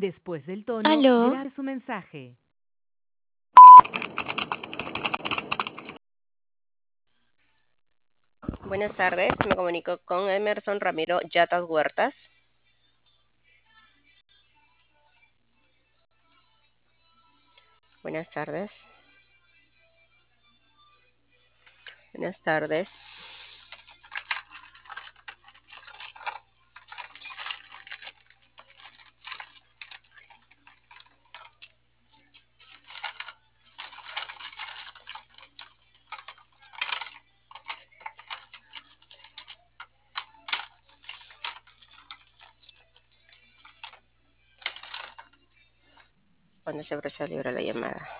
Después del tono, ¿Aló? grabe su mensaje. Buenas tardes, me comunico con Emerson Ramiro Yatas Huertas. Buenas tardes. Buenas tardes. Cuando se procesa libre la llamada.